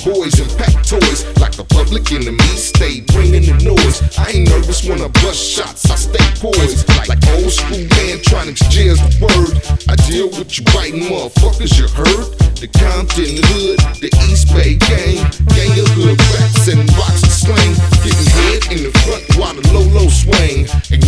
boys and pack toys like the public enemy. Stay bringing the noise. I ain't nervous when I bust shots. I stay poised like old school man trying to exchange the word. I deal with you biting motherfuckers, you heard? The Compton hood, the East Bay gang, gang of hood rats and rocks and slang, getting head in the front while the low swing.